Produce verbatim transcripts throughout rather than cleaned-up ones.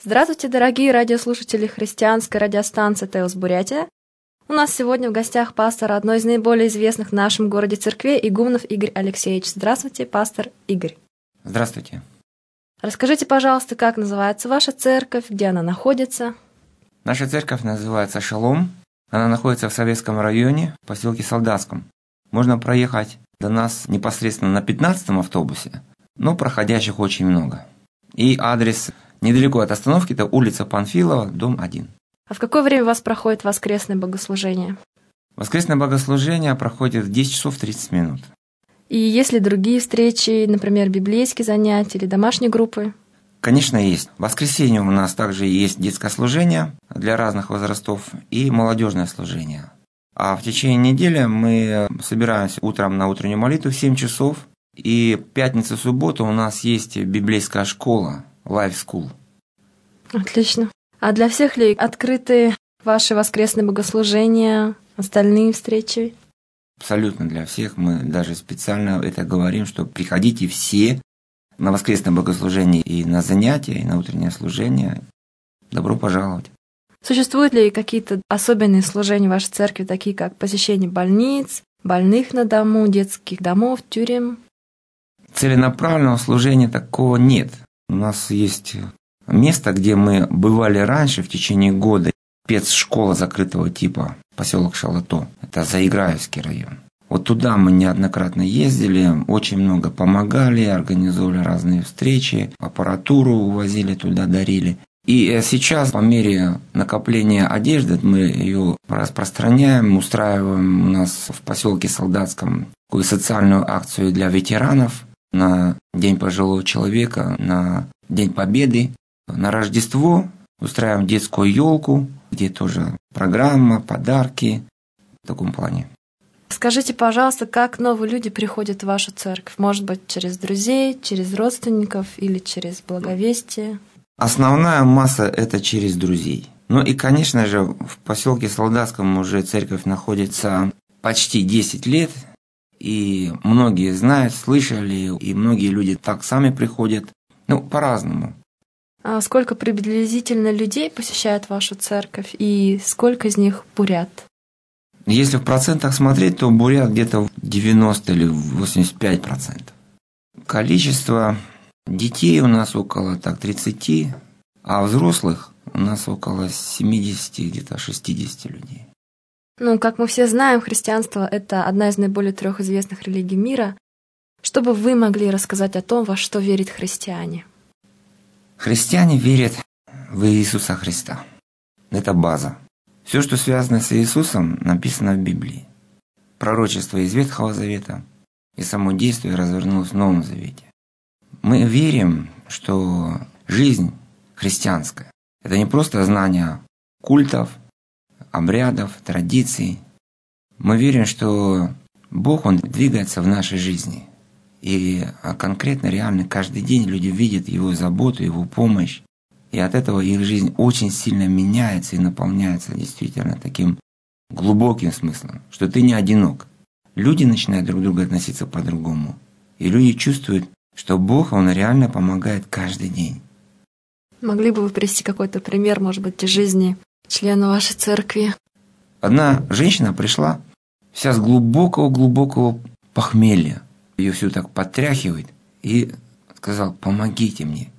Здравствуйте, дорогие радиослушатели христианской радиостанции «Теос Бурятия». У нас сегодня в гостях пастор одной из наиболее известных в нашем городе церквей игуменов Игорь Алексеевич. Здравствуйте, пастор Игорь. Здравствуйте. Расскажите, пожалуйста, как называется ваша церковь, где она находится? Наша церковь называется «Шалом». Она находится в Советском районе, в поселке Солдатском. Можно проехать до нас непосредственно на пятнадцатом автобусе, но проходящих очень много. И адрес недалеко от остановки – это улица Панфилова, дом один. А в какое время у вас проходит воскресное богослужение? Воскресное богослужение проходит в десять часов тридцать минут. И есть ли другие встречи, например, библейские занятия или домашние группы? Конечно, есть. В воскресенье у нас также есть детское служение для разных возрастов и молодежное служение. А в течение недели мы собираемся утром на утреннюю молитву в семь часов. И пятницу, субботу у нас есть библейская школа, Life School. Отлично. А для всех ли открыты ваши воскресные богослужения, остальные встречи? Абсолютно для всех. Мы даже специально это говорим, что приходите все на воскресное богослужение и на занятия, и на утреннее служение. Добро пожаловать. Существуют ли какие-то особенные служения в вашей церкви, такие как посещение больниц, больных на дому, детских домов, тюрем? Целенаправленного служения такого нет. У нас есть место, где мы бывали раньше в течение года. Спецшкола закрытого типа, поселок Шалато. Это Заиграевский район. Вот туда мы неоднократно ездили, очень много помогали, организовали разные встречи, аппаратуру увозили туда, дарили. И сейчас по мере накопления одежды мы ее распространяем, устраиваем у нас в поселке Солдатском такую социальную акцию для ветеранов на День пожилого человека, на День Победы, на Рождество устраиваем детскую елку, где тоже программа, подарки в таком плане. Скажите, пожалуйста, как новые люди приходят в вашу церковь? Может быть, через друзей, через родственников или через благовестие? Основная масса – это через друзей. Ну и, конечно же, в поселке Солдатском уже церковь находится почти десять лет, и многие знают, слышали, и многие люди так сами приходят, ну, по-разному. А сколько приблизительно людей посещает вашу церковь, и сколько из них бурят? Если в процентах смотреть, то бурят где-то девяносто или восемьдесят пять процентов. Количество детей у нас около так, тридцати, а взрослых у нас около семидесяти, где-то шестидесяти людей. Ну, как мы все знаем, христианство – это одна из наиболее трех известных религий мира. Что бы вы могли рассказать о том, во что верят христиане? Христиане верят в Иисуса Христа. Это база. Все, что связано с Иисусом, написано в Библии. Пророчество из Ветхого Завета и само действие развернулось в Новом Завете. Мы верим, что жизнь христианская – это не просто знание культов, обрядов, традиций. Мы верим, что Бог, Он двигается в нашей жизни. И конкретно, реально, каждый день люди видят Его заботу, Его помощь. И от этого их жизнь очень сильно меняется и наполняется действительно таким глубоким смыслом, что ты не одинок. Люди начинают друг к другу относиться по-другому. И люди чувствуют, что Бог, Он реально помогает каждый день. Могли бы вы привести какой-то пример, может быть, из жизни члена вашей церкви? Одна женщина пришла вся с глубокого-глубокого похмелья. Ее все так потряхивает и сказал: помогите мне.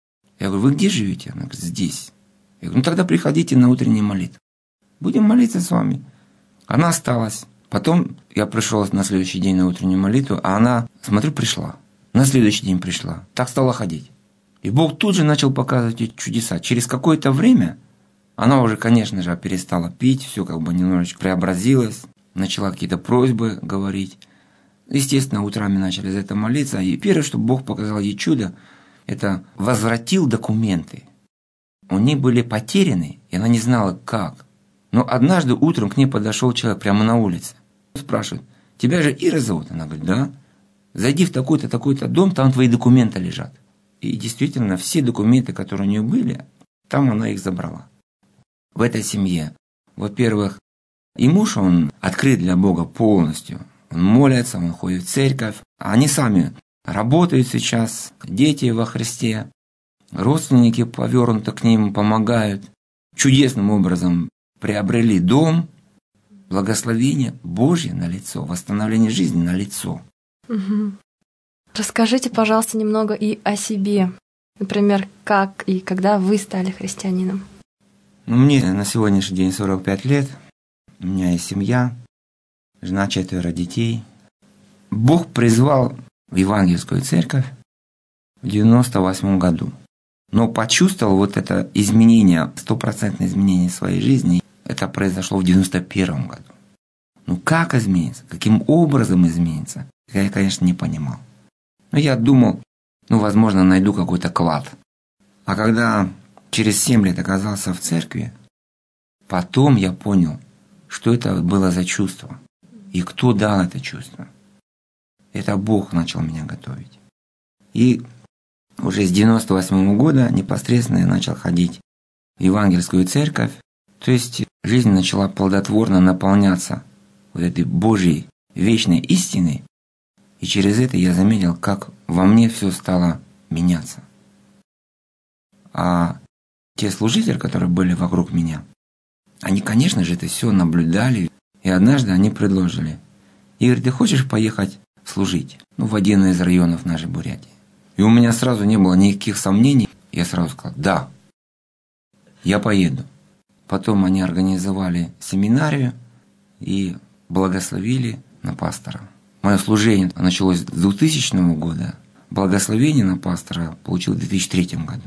Я говорю: вы где живете? Она говорит: здесь. Я говорю: ну тогда приходите на утреннюю молитву. Будем молиться с вами. Она осталась. Потом я пришел на следующий день на утреннюю молитву, а она, смотрю, пришла. На следующий день пришла. Так стала ходить. И Бог тут же начал показывать ей чудеса. Через какое-то время она уже, конечно же, перестала пить, все как бы немножечко преобразилось, начала какие-то просьбы говорить. Естественно, утрами начали за это молиться. И первое, что Бог показал ей чудо, это возвратил документы. У них были потеряны, и она не знала, как. Но однажды утром к ней подошел человек прямо на улице. Спрашивает: тебя же Ира зовут? Она говорит: да. Зайди в такой-то, такой-то дом, там твои документы лежат. И действительно, все документы, которые у нее были, там она их забрала. В этой семье, во-первых, и муж, он открыт для Бога полностью. Он молится, он ходит в церковь. Они сами работают сейчас, дети во Христе. родственники повернуто к ним помогают. Чудесным образом приобрели дом, благословение Божье налицо, восстановление жизни налицо. Угу. Расскажите, пожалуйста, немного и о себе. Например, как и когда вы стали христианином? Ну, мне на сегодняшний день сорок пять лет. У меня есть семья, жена, четверо детей. Бог призвал в Евангельскую церковь в девяносто восьмом году. Но почувствовал вот это изменение, стопроцентное изменение своей жизни, это произошло в девяносто первом году. Ну как изменится, каким образом изменится, я, конечно, не понимал. Но я думал, ну, возможно, найду какой-то клад. А когда через семь лет оказался в церкви, потом я понял, что это было за чувство и кто дал это чувство. Это Бог начал меня готовить. И уже с девяносто восьмого года непосредственно я начал ходить в Евангельскую церковь. То есть жизнь начала плодотворно наполняться вот этой Божьей вечной истиной. И через это я заметил, как во мне все стало меняться. А те служители, которые были вокруг меня, они, конечно же, это все наблюдали. И однажды они предложили: Игорь, ты хочешь поехать служить? Ну, в один из районов нашей Бурятии. И у меня сразу не было никаких сомнений. Я сразу сказал: да, я поеду. Потом они организовали семинарию и благословили на пастора. Мое служение началось с двухтысячного года. Благословение на пастора получил в две тысячи третьем году.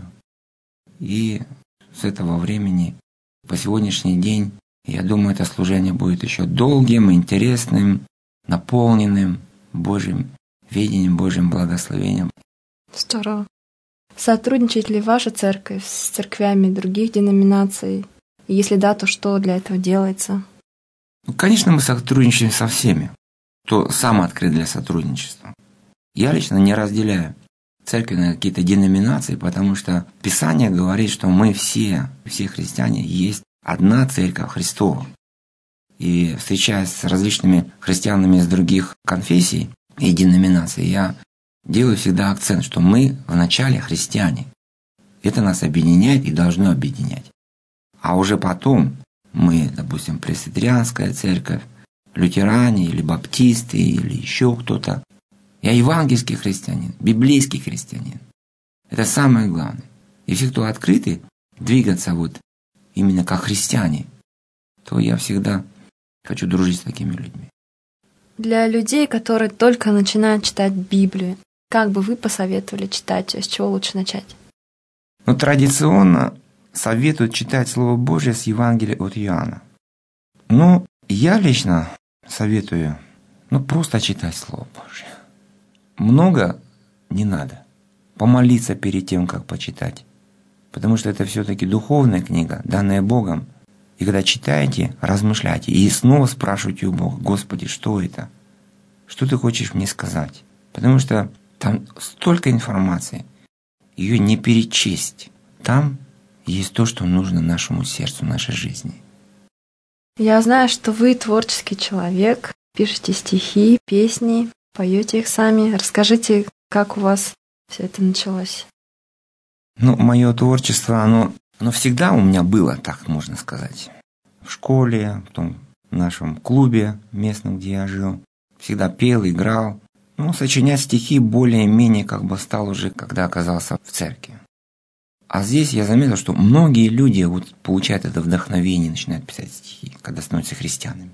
И с этого времени по сегодняшний день, я думаю, это служение будет еще долгим, интересным, наполненным Божьим видением, Божьим благословением. Здорово. Сотрудничает ли ваша церковь с церквями других деноминаций? И если да, то что для этого делается? Ну, конечно, мы сотрудничаем со всеми, кто сам открыт для сотрудничества. Я лично не разделяю церкви на какие-то деноминации, потому что Писание говорит, что мы все, все христиане, есть одна церковь Христова. И встречаясь с различными христианами из других конфессий и деноминаций, я делаю всегда акцент, что мы вначале христиане. Это нас объединяет и должно объединять. А уже потом мы, допустим, пресвитерианская церковь, лютеране или баптисты или еще кто-то. Я евангельский христианин, библейский христианин. Это самое главное. И все, кто открыты двигаться вот именно как христиане, то я всегда хочу дружить с такими людьми. Для людей, которые только начинают читать Библию, как бы вы посоветовали читать, с чего лучше начать? Ну, традиционно советуют читать Слово Божье с Евангелия от Иоанна. Но я лично советую, ну, просто читать Слово Божье. Много не надо. Помолиться перед тем, как почитать. Потому что это все-таки духовная книга, данная Богом. И когда читаете, размышляйте. И снова спрашивайте у Бога: Господи, что это? Что ты хочешь мне сказать? Потому что там столько информации. Ее не перечесть. Там есть то, что нужно нашему сердцу, нашей жизни. Я знаю, что вы творческий человек, пишете стихи, песни, поете их сами. Расскажите, как у вас все это началось? Ну, мое творчество, оно, оно всегда у меня было, так можно сказать. В школе, потом в нашем клубе местном, где я жил. Всегда пел, играл. Ну, сочинять стихи более-менее как бы стал уже, когда оказался в церкви. А здесь я заметил, что многие люди вот получают это вдохновение, начинают писать стихи, когда становятся христианами.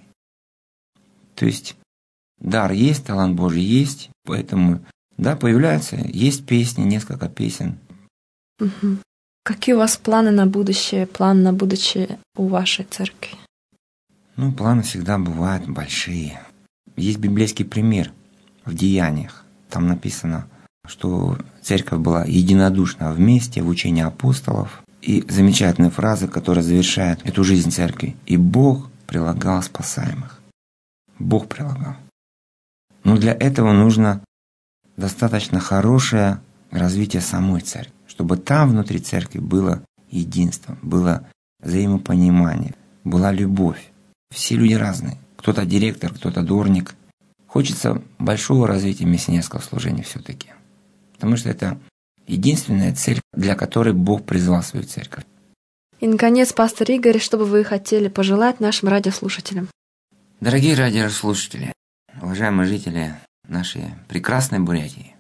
То есть дар есть, талант Божий есть, поэтому, да, появляются, есть песни, несколько песен. Угу. Какие у вас планы на будущее, планы на будущее у вашей церкви? Ну, планы всегда бывают большие. Есть библейский пример в Деяниях. Там написано, что церковь была единодушна вместе в учении апостолов. И замечательные фразы, которые завершают эту жизнь церкви. И Бог прилагал спасаемых. Бог прилагал. Но для этого нужно достаточно хорошее развитие самой церкви, чтобы там внутри церкви было единство, было взаимопонимание, была любовь. Все люди разные. Кто-то директор, кто-то дворник. Хочется большого развития миссионерского служения все-таки. Потому что это единственная цель, для которой Бог призвал свою церковь. И, наконец, пастор Игорь, что бы вы хотели пожелать нашим радиослушателям? Дорогие радиослушатели, уважаемые жители нашей прекрасной Бурятии,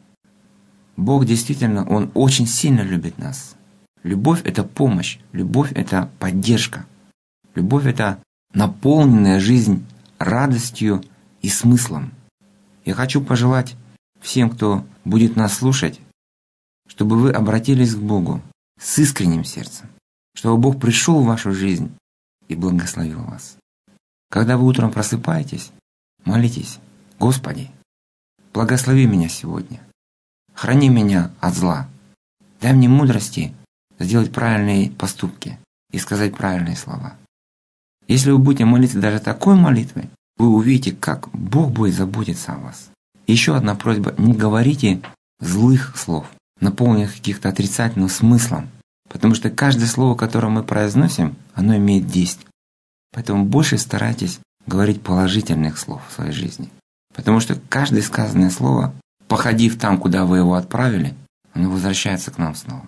Бог действительно, Он очень сильно любит нас. Любовь – это помощь, любовь – это поддержка, любовь – это наполненная жизнь радостью и смыслом. Я хочу пожелать всем, кто будет нас слушать, чтобы вы обратились к Богу с искренним сердцем, чтобы Бог пришел в вашу жизнь и благословил вас. Когда вы утром просыпаетесь, молитесь: Господи, благослови меня сегодня, храни меня от зла, дай мне мудрости сделать правильные поступки и сказать правильные слова. Если вы будете молиться даже такой молитвой, вы увидите, как Бог будет заботиться о вас. Еще одна просьба: не говорите злых слов, наполненных каких-то отрицательным смыслом, потому что каждое слово, которое мы произносим, оно имеет действие. Поэтому больше старайтесь говорить положительных слов в своей жизни, потому что каждое сказанное слово, походив там, куда вы его отправили, оно возвращается к нам снова.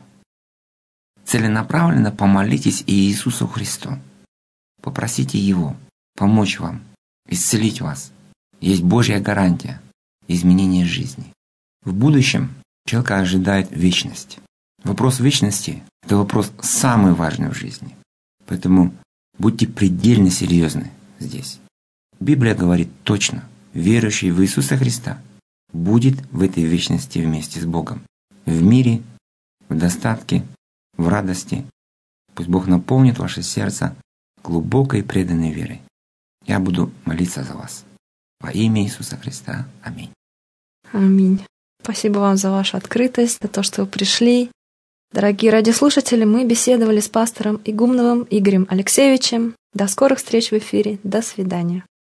Целенаправленно помолитесь и Иисусу Христу. Попросите Его помочь вам, исцелить вас. Есть Божья гарантия изменения жизни. В будущем человека ожидает вечность. Вопрос вечности – это вопрос самый важный в жизни. Поэтому будьте предельно серьезны здесь. Библия говорит точно: верующий в Иисуса Христа будет в этой вечности вместе с Богом. В мире, в достатке, в радости. Пусть Бог наполнит ваше сердце глубокой и преданной верой. Я буду молиться за вас. Во имя Иисуса Христа. Аминь. Аминь. Спасибо вам за вашу открытость, за то, что вы пришли. Дорогие радиослушатели, мы беседовали с пастором Игумновым Игорем Алексеевичем. До скорых встреч в эфире. До свидания.